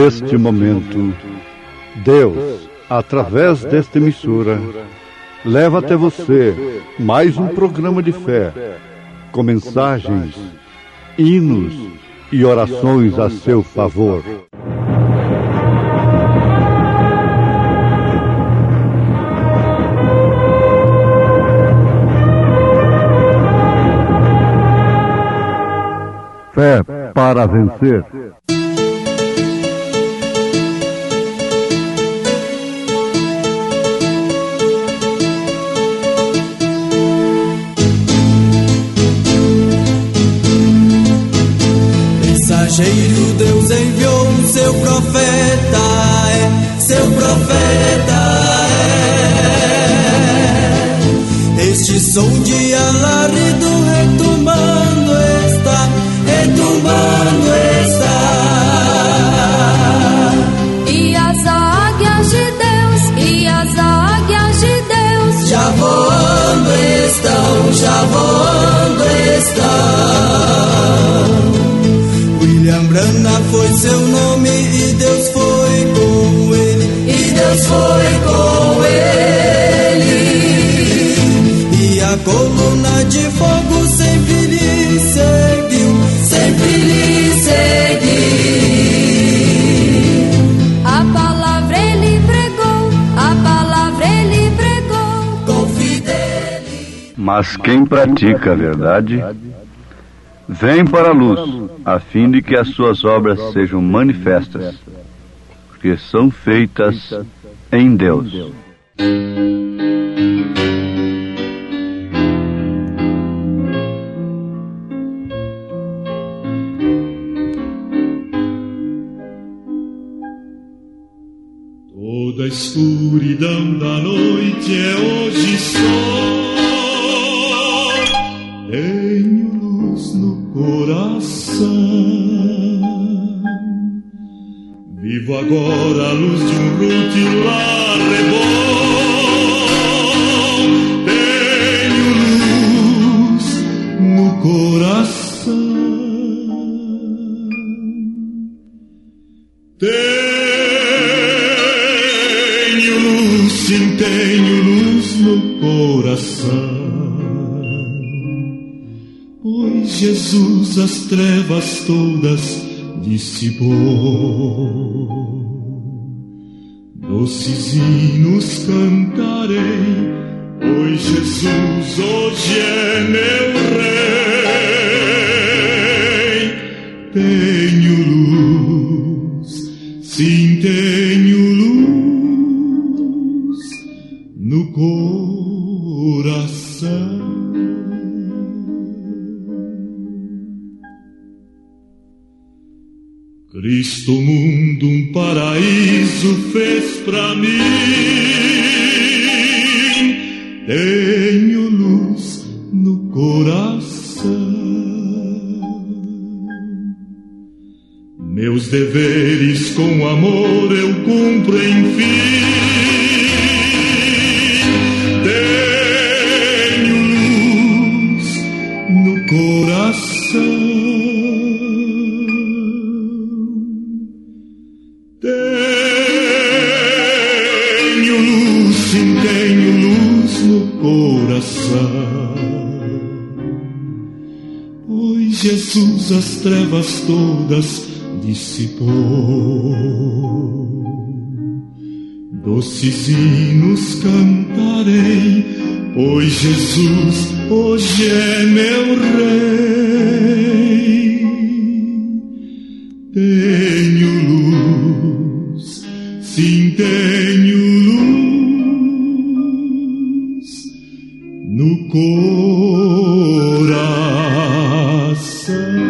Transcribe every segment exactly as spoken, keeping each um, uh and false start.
neste momento, Deus, através desta emissora, leva até você mais um programa de fé, com mensagens, hinos e orações a seu favor. Fé para vencer. Mensageiro, Deus enviou o seu profeta, é, seu profeta é. Este som de alarido retumbando está, retumbando está. E as águias de Deus, e as águias de Deus já voando estão, já voando estão. William Branham foi seu nome e Deus foi com ele, e Deus foi com ele. E a coluna de fogo sempre lhe seguiu, sempre lhe seguiu. A palavra ele pregou, a palavra ele pregou com fidelidade. Mas quem pratica a verdade vem para a luz, a fim de que as suas obras sejam manifestas, porque são feitas em Deus. Toda a escuridão da noite é hoje só. Tenho luz no coração. Vivo agora a luz de um rutilar rebol. Tenho luz no coração. Tenho luz, sim, tenho luz no coração. Pois Jesus as trevas todas dissipou. Doces hinos cantarei, pois Jesus hoje é meu rei. Tenho luz, sim, tenho luz no coração. Cristo mundo um paraíso fez pra mim. Tenho luz no coração. Meus deveres com amor eu cumpro enfim. Tenho luz no coração. Tenho luz, sim, tenho luz no coração. Pois Jesus as trevas todas dissipou. Doces hinos cantarei, pois Jesus hoje é meu rei. Tenho luz, sim, tenho luz no coração.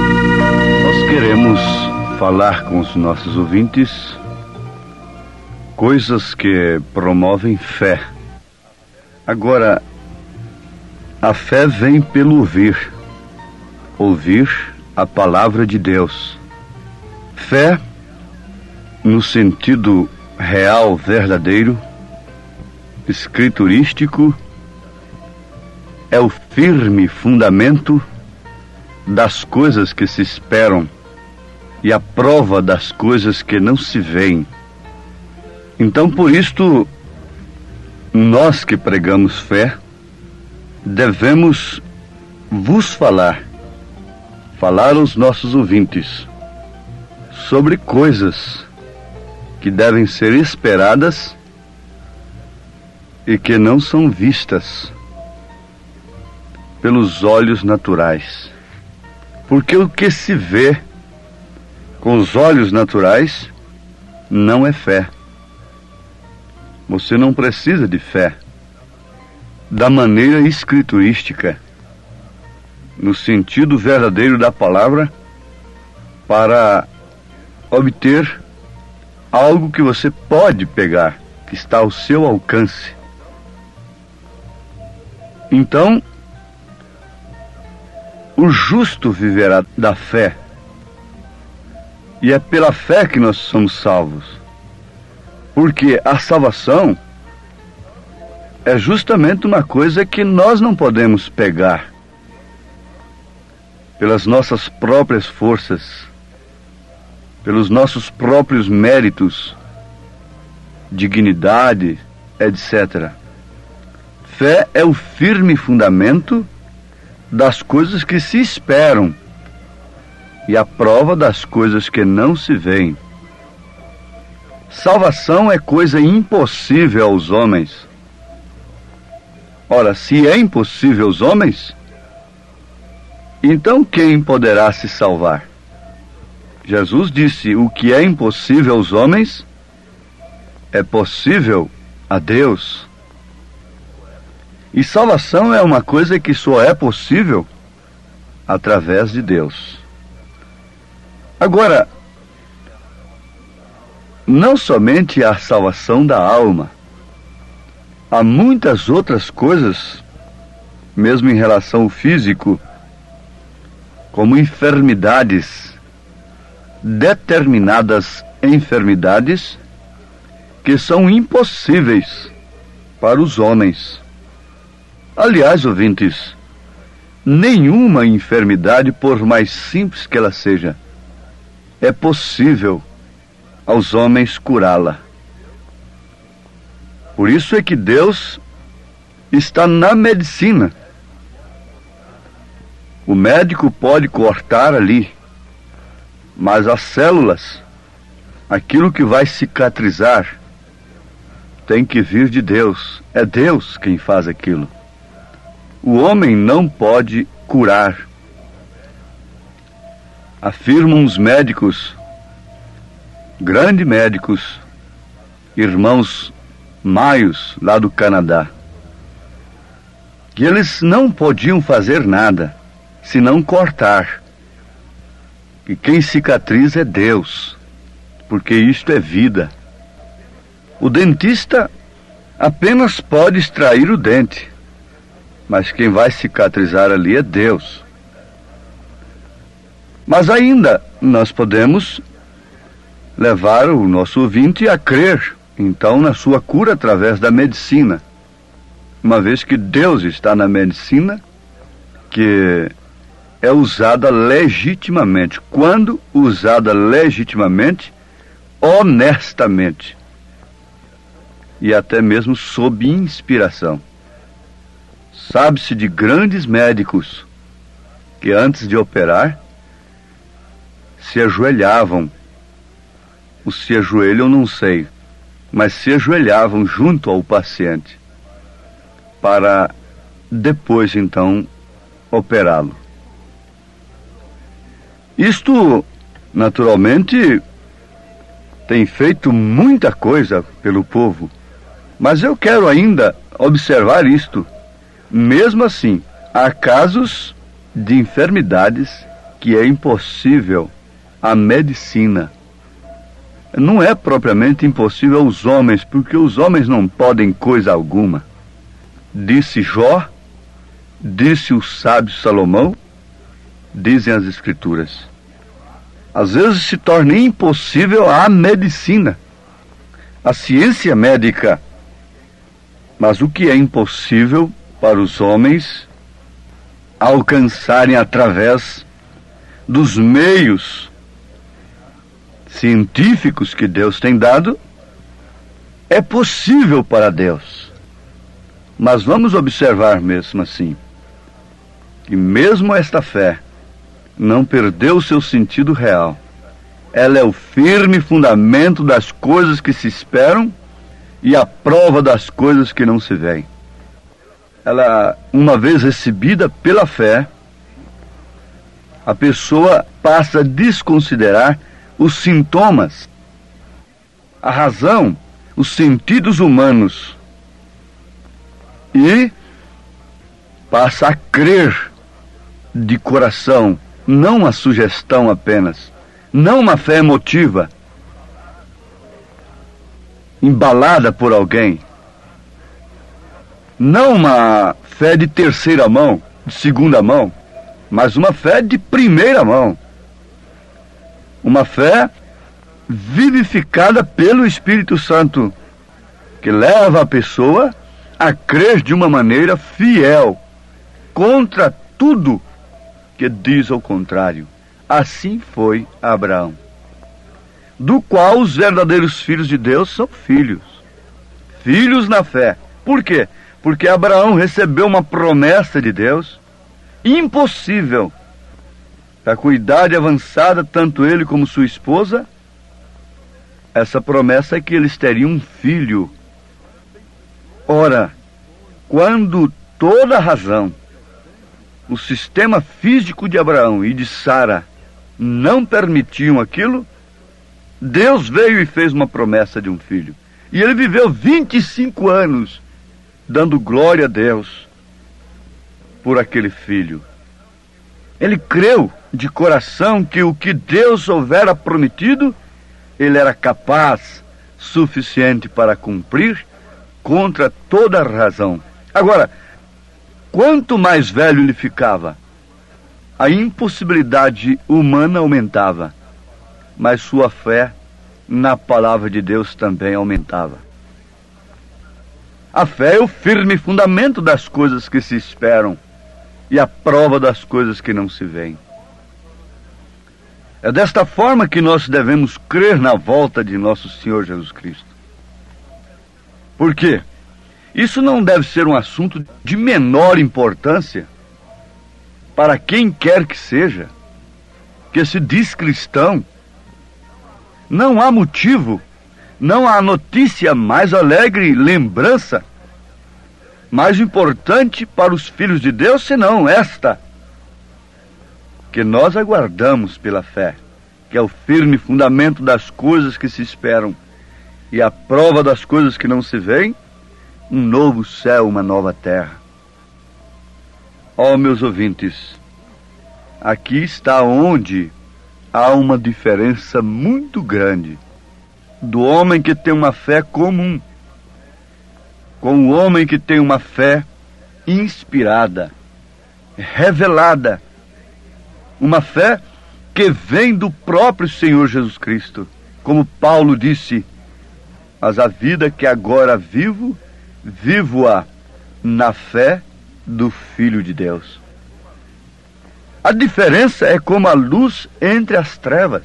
Falar com os nossos ouvintes coisas que promovem fé. Agora, a fé vem pelo ouvir, ouvir a palavra de Deus. Fé, no sentido real, verdadeiro, escriturístico, é o firme fundamento das coisas que se esperam e a prova das coisas que não se veem. Então, por isto, nós que pregamos fé, devemos vos falar, falar aos nossos ouvintes, sobre coisas que devem ser esperadas e que não são vistas pelos olhos naturais. Porque o que se vê com os olhos naturais não é fé. Você não precisa de fé da maneira escriturística, no sentido verdadeiro da palavra, para obter algo que você pode pegar, que está ao seu alcance. Então, o justo viverá da fé, e é pela fé que nós somos salvos, porque a salvação é justamente uma coisa que nós não podemos pegar pelas nossas próprias forças, pelos nossos próprios méritos, dignidade, etcétera. Fé é o firme fundamento das coisas que se esperam e a prova das coisas que não se veem. Salvação é coisa impossível aos homens. Ora, se é impossível aos homens, então quem poderá se salvar? Jesus disse: o que é impossível aos homens é possível a Deus. E salvação é uma coisa que só é possível através de Deus. Agora, não somente a salvação da alma, há muitas outras coisas, mesmo em relação ao físico, como enfermidades, determinadas enfermidades, que são impossíveis para os homens. Aliás, ouvintes, nenhuma enfermidade, por mais simples que ela seja, é possível aos homens curá-la. Por isso é que Deus está na medicina. O médico pode cortar ali, mas as células, aquilo que vai cicatrizar, tem que vir de Deus. É Deus quem faz aquilo. O homem não pode curar. Afirmam os médicos, grandes médicos, irmãos Maios, lá do Canadá, que eles não podiam fazer nada, senão cortar. E quem cicatriza é Deus, porque isto é vida. O dentista apenas pode extrair o dente, mas quem vai cicatrizar ali é Deus. Mas ainda nós podemos levar o nosso ouvinte a crer, então, na sua cura através da medicina, uma vez que Deus está na medicina, que é usada legitimamente. Quando usada legitimamente, honestamente, e até mesmo sob inspiração. Sabe-se de grandes médicos que antes de operar se ajoelhavam, ou se ajoelham, não sei, mas se ajoelhavam junto ao paciente para depois então operá-lo. Isto, naturalmente, tem feito muita coisa pelo povo, mas eu quero ainda observar isto. Mesmo assim, há casos de enfermidades que é impossível a medicina. não é propriamente impossível aos homens, porque os homens não podem coisa alguma. Disse Jó, disse o sábio Salomão, dizem as Escrituras. Às vezes se torna impossível a medicina, a ciência médica. Mas o que é impossível para os homens alcançarem através dos meios científicos que Deus tem dado, é possível para Deus. Mas vamos observar mesmo assim, que mesmo esta fé não perdeu o seu sentido real. Ela é o firme fundamento das coisas que se esperam e a prova das coisas que não se veem. Ela, uma vez recebida pela fé, a pessoa passa a desconsiderar os sintomas, a razão, os sentidos humanos e passa a crer de coração, não a sugestão apenas, não uma fé emotiva, embalada por alguém, não uma fé de terceira mão, de segunda mão, mas uma fé de primeira mão, uma fé vivificada pelo Espírito Santo, que leva a pessoa a crer de uma maneira fiel, contra tudo que diz ao contrário. Assim foi Abraão, do qual os verdadeiros filhos de Deus são filhos, filhos na fé. Por quê? Porque Abraão recebeu uma promessa de Deus impossível. Para com idade avançada, tanto ele como sua esposa, essa promessa é que eles teriam um filho. Ora, quando toda a razão, o sistema físico de Abraão e de Sara não permitiam aquilo, Deus veio e fez uma promessa de um filho. E ele viveu vinte e cinco anos dando glória a Deus por aquele filho. Ele creu de coração que o que Deus houvera prometido, ele era capaz, suficiente para cumprir, contra toda a razão. Agora, quanto mais velho ele ficava, a impossibilidade humana aumentava, mas sua fé na palavra de Deus também aumentava. A fé é o firme fundamento das coisas que se esperam e a prova das coisas que não se veem. É desta forma que nós devemos crer na volta de nosso Senhor Jesus Cristo. Por quê? Isso não deve ser um assunto de menor importância para quem quer que seja, que se diz cristão. Não há motivo, não há notícia mais alegre, lembrança mais importante para os filhos de Deus, senão esta, que nós aguardamos pela fé, que é o firme fundamento das coisas que se esperam e a prova das coisas que não se veem, um novo céu, uma nova terra. Ó, oh, meus ouvintes, aqui está onde há uma diferença muito grande do homem que tem uma fé comum com o homem que tem uma fé inspirada, revelada, uma fé que vem do próprio Senhor Jesus Cristo. Como Paulo disse, mas a vida que agora vivo, vivo-a na fé do Filho de Deus. A diferença é como a luz entre as trevas.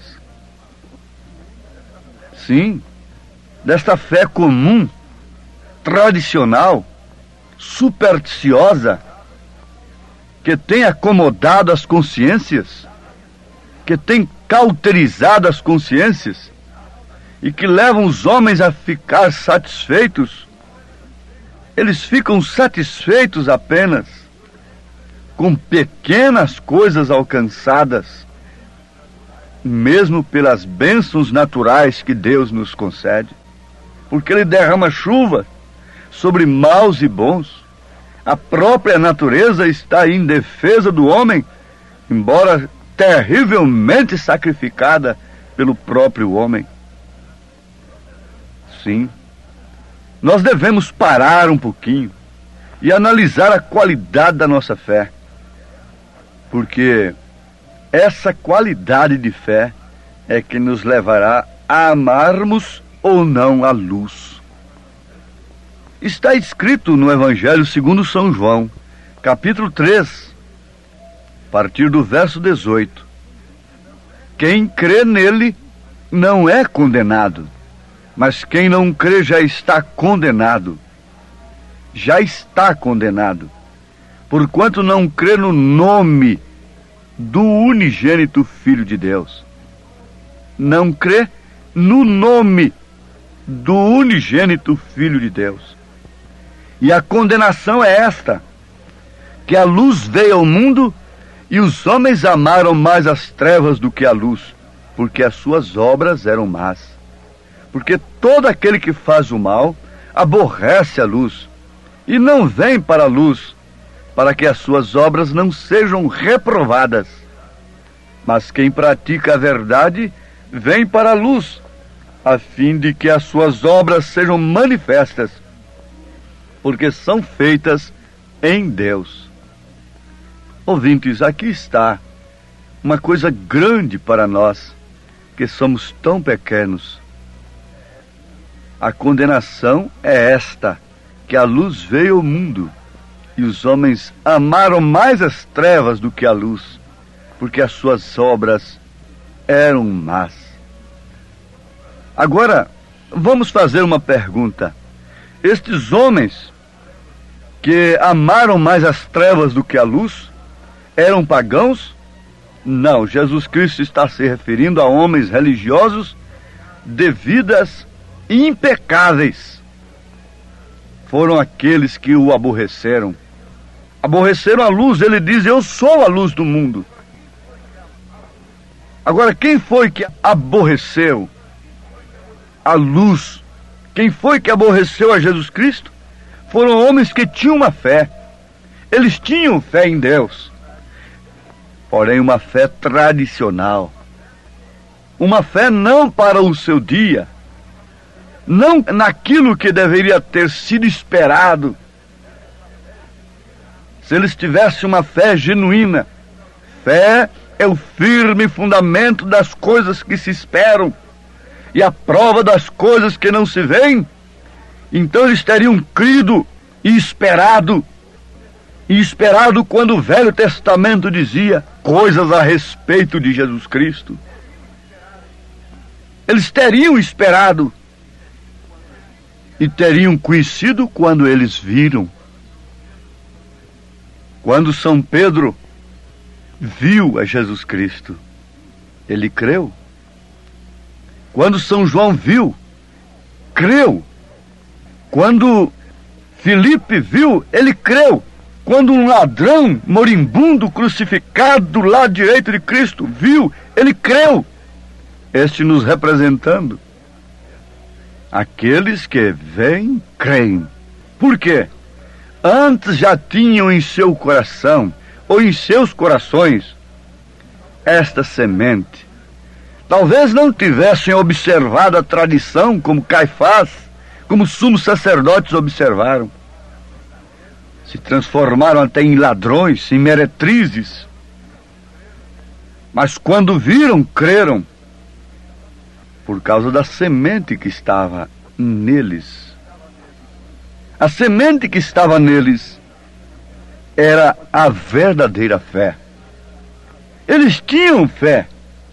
Sim, desta fé comum, tradicional, supersticiosa, que tem acomodado as consciências, que tem cauterizado as consciências e que levam os homens a ficar satisfeitos. Eles ficam satisfeitos apenas com pequenas coisas alcançadas, mesmo pelas bênçãos naturais que Deus nos concede, porque Ele derrama chuva sobre maus e bons. A própria natureza está em defesa do homem, embora terrivelmente sacrificada pelo próprio homem. sim. Nós devemos parar um pouquinho e analisar a qualidade da nossa fé. Porque essa qualidade de fé é que nos levará a amarmos ou não a luz. Está escrito no Evangelho segundo São João, capítulo três, a partir do verso dezoito. Quem crê nele não é condenado, mas quem não crê já está condenado. Já está condenado, porquanto não crê no nome do unigênito Filho de Deus. Não crê no nome do unigênito Filho de Deus. E a condenação é esta, que a luz veio ao mundo e os homens amaram mais as trevas do que a luz, porque as suas obras eram más. Porque todo aquele que faz o mal aborrece a luz e não vem para a luz, para que as suas obras não sejam reprovadas. Mas quem pratica a verdade vem para a luz, a fim de que as suas obras sejam manifestas, porque são feitas em Deus. Ouvintes, aqui está uma coisa grande para nós, que somos tão pequenos. A condenação é esta, que a luz veio ao mundo, e os homens amaram mais as trevas do que a luz, porque as suas obras eram más. Agora, vamos fazer uma pergunta. Estes homens que amaram mais as trevas do que a luz, eram pagãos? Não, Jesus Cristo está se referindo a homens religiosos de vidas impecáveis. Foram aqueles que o aborreceram. Aborreceram a luz, ele diz, eu sou a luz do mundo. Agora, quem foi que aborreceu a luz? Quem foi que aborreceu a Jesus Cristo? Foram homens que tinham uma fé. Eles tinham fé em Deus, porém uma fé tradicional. Uma fé não para o seu dia, não naquilo que deveria ter sido esperado. Se eles tivessem uma fé genuína, fé é o firme fundamento das coisas que se esperam e a prova das coisas que não se veem, então eles teriam crido e esperado, e esperado quando o Velho Testamento dizia coisas a respeito de Jesus Cristo. Eles teriam esperado e teriam conhecido quando eles viram. Quando São Pedro viu a Jesus Cristo, ele creu. Quando São João viu, creu. Quando Filipe viu, ele creu. Quando um ladrão moribundo crucificado do lado direito de Cristo viu, ele creu. Este nos representando. Aqueles que veem, creem. Por quê? Antes já tinham em seu coração, ou em seus corações, esta semente. Talvez não tivessem observado a tradição como Caifás, como sumos sacerdotes observaram. Se transformaram até em ladrões, em meretrizes. Mas quando viram, creram, por causa da semente que estava neles. A semente que estava neles era a verdadeira fé. Eles tinham fé.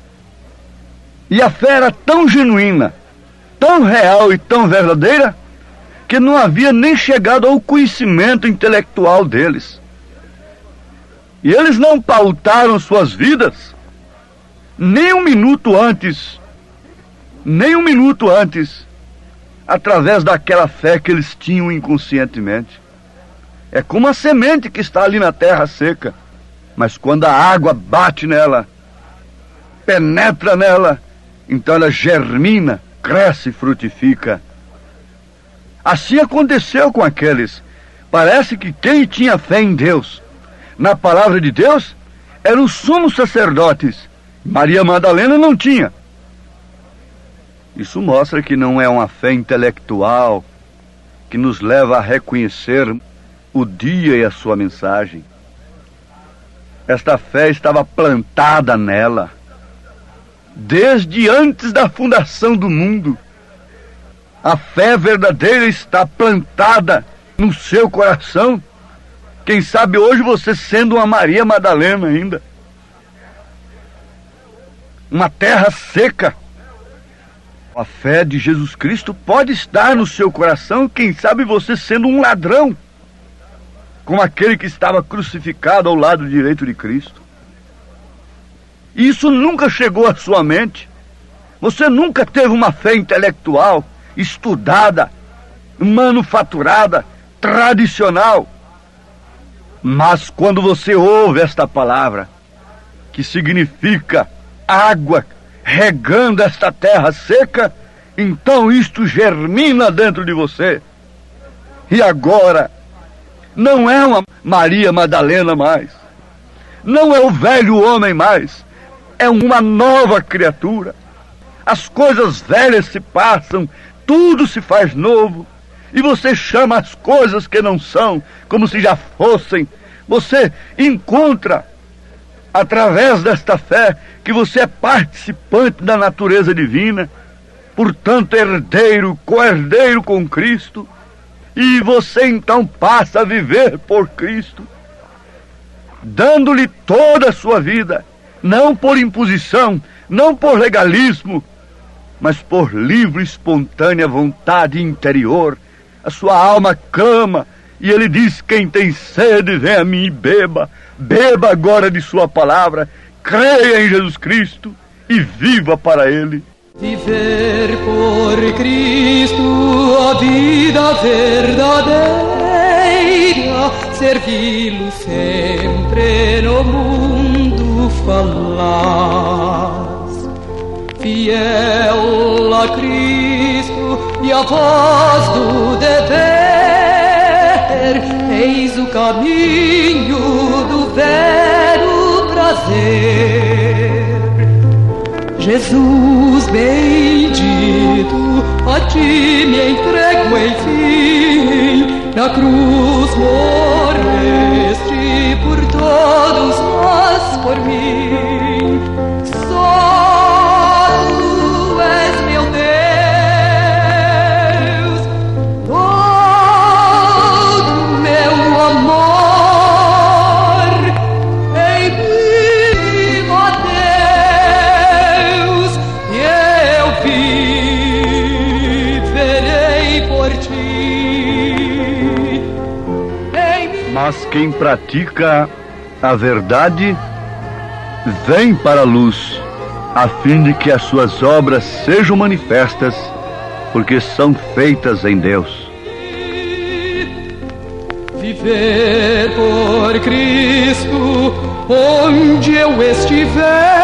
E a fé era tão genuína, tão real e tão verdadeira, que não havia nem chegado ao conhecimento intelectual deles. E eles não pautaram suas vidas nem um minuto antes, nem um minuto antes, através daquela fé que eles tinham inconscientemente. É como a semente que está ali na terra seca, mas quando a água bate nela, penetra nela, então ela germina, cresce e frutifica. Assim aconteceu com aqueles. Parece que quem tinha fé em Deus, na palavra de Deus, eram os sumos sacerdotes. Maria Madalena não tinha. Isso mostra que não é uma fé intelectual que nos leva a reconhecer o dia e a sua mensagem. Esta fé estava plantada nela desde antes da fundação do mundo. A fé verdadeira está plantada no seu coração. Quem sabe hoje você sendo uma Maria Madalena ainda. Uma terra seca. A fé de Jesus Cristo pode estar no seu coração, quem sabe você sendo um ladrão, como aquele que estava crucificado ao lado direito de Cristo. Isso nunca chegou à sua mente. Você nunca teve uma fé intelectual, estudada, manufaturada, tradicional. Mas quando você ouve esta palavra, que significa água regando esta terra seca, então isto germina dentro de você. E agora, não é uma Maria Madalena mais, não é o velho homem mais, é uma nova criatura. As coisas velhas se passam, tudo se faz novo, e você chama as coisas que não são, como se já fossem. Você encontra, através desta fé, que você é participante da natureza divina, portanto herdeiro, co-herdeiro com Cristo, e você então passa a viver por Cristo, dando-lhe toda a sua vida, não por imposição, não por legalismo, mas por livre e espontânea vontade interior. A sua alma clama, e ele diz: quem tem sede, vem a mim e beba. Beba agora de sua palavra, creia em Jesus Cristo e viva para ele. Viver por Cristo a vida verdadeira, servi-lo sempre no mundo falaz. Fiel a Cristo e a voz do dever, eis o caminho do vero prazer. Jesus bendito, a ti me entrego enfim, na cruz morreste por todos nós, por mim. Só tu és meu Deus, todo meu amor em mim, ó Deus, e eu viverei por ti. Em mim. Mas quem pratica a verdade vem para a luz, a fim de que as suas obras sejam manifestas, porque são feitas em Deus. Viver por Cristo, onde eu estiver,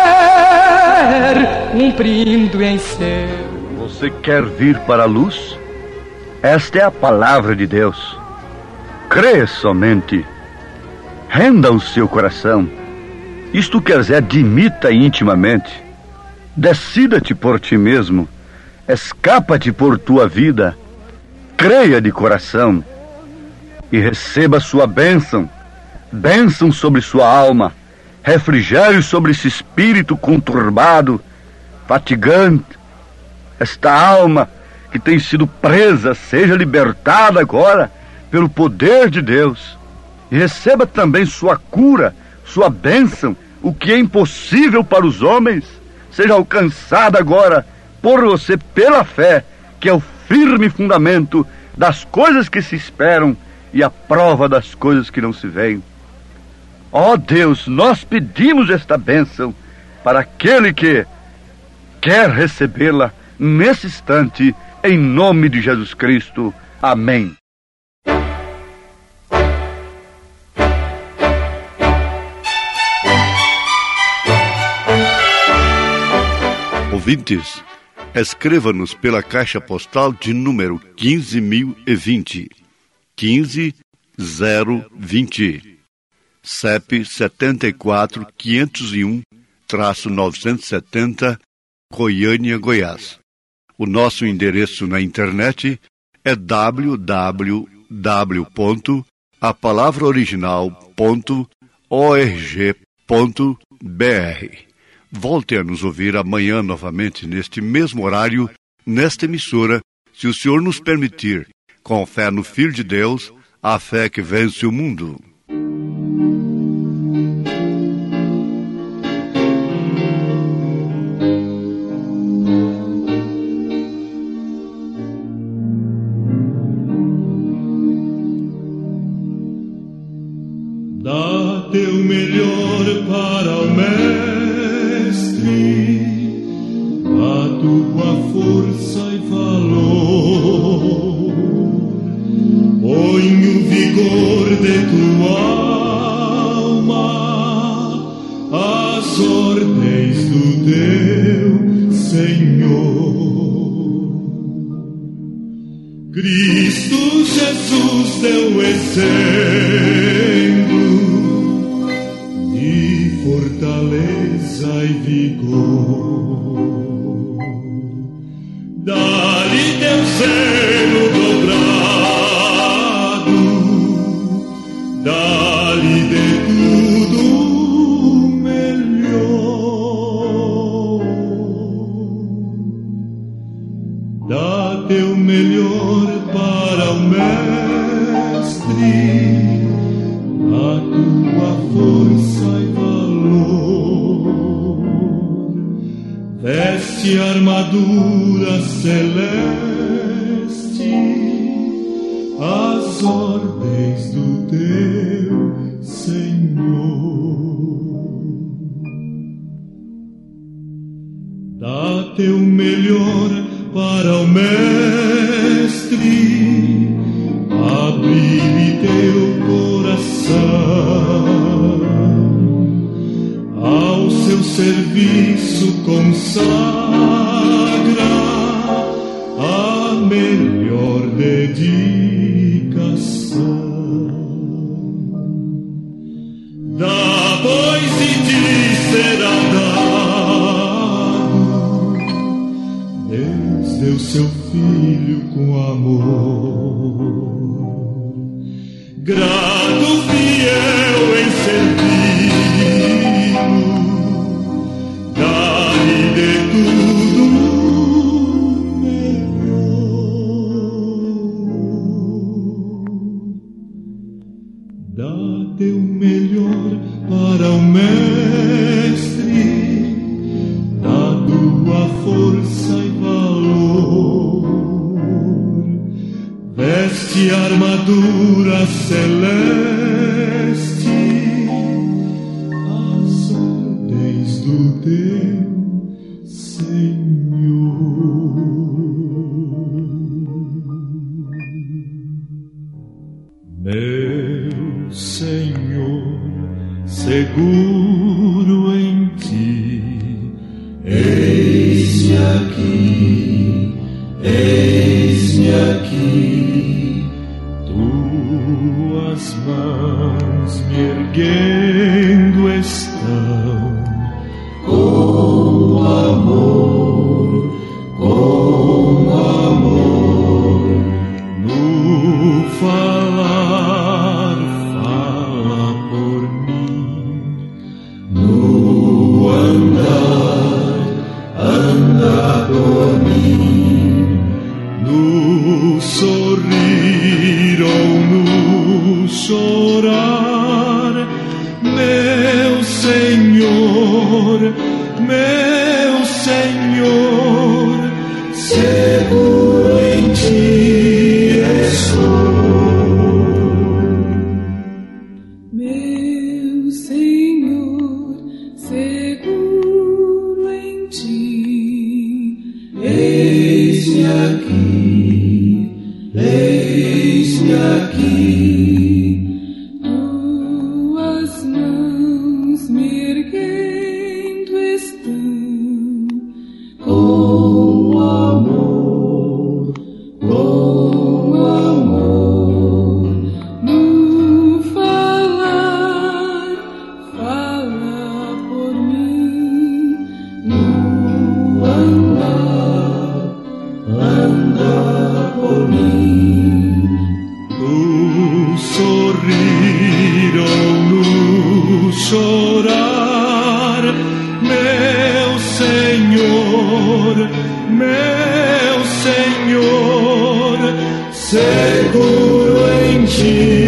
cumprindo em ser. Você quer vir para a luz? Esta é a palavra de Deus. Crê somente. Renda o seu coração. Isto quer dizer, admita intimamente. Decida-te por ti mesmo. Escapa-te por tua vida. Creia de coração. E receba sua bênção. Bênção sobre sua alma. Refrigério sobre esse espírito conturbado, fatigante. Esta alma que tem sido presa, seja libertada agora pelo poder de Deus. E receba também sua cura, sua bênção. O que é impossível para os homens seja alcançado agora por você pela fé, que é o firme fundamento das coisas que se esperam e a prova das coisas que não se veem. Ó Deus, nós pedimos esta bênção para aquele que quer recebê-la nesse instante, em nome de Jesus Cristo. Amém. Ouvintes, escreva-nos pela caixa postal de número quinze mil e vinte, quinze zero vinte, C E P setenta e quatro quinhentos e um, novecentos e setenta, Goiânia, Goiás. O nosso endereço na internet é w w w ponto a palavra original ponto org ponto b r. Volte a nos ouvir amanhã novamente neste mesmo horário, nesta emissora, se o Senhor nos permitir, com fé no Filho de Deus, a fé que vence o mundo. Dá teu melhor para o Mestre, a tua força e valor. Põe o vigor de tua alma às ordens do teu Senhor. Cristo Jesus deu exemplo de fortaleza e vigor. Dá-lhe teu seno dobrado, dá-lhe de tudo melhor. Dá teu melhor para o Mestre, a tua força e valor. Veste a armadura celeste, as ordens do teu Senhor. Dá teu melhor para o Mestre, abre-lhe teu coração, ao seu serviço consagra a melhor dedicação. Dá, pois, e te será dado, Deus deu seu Filho com amor. Grato, fiel em servi-lo, dá-lhe de tudo melhor. Dá teu melhor para o Mestre, dá tua força e valor. Veste a armadura celeste, as ordens do teu Senhor. Meu Senhor, seguro em ti, eis-me aqui, eis-me aqui, tuas mãos me erguendo estão, com amor, com amor, no falar, fala por mim, no andar, anda por mim, no sorrir ou no chorar, meu Senhor, meu Senhor, seguro em ti estou. Meu Senhor, seguro em ti, Eis-me aqui, eis-me aqui, tuas mãos me erguendo estão, com amor, com amor, no falar, fala por mim. ou no chorar, meu Senhor, meu Senhor, seguro em Ti.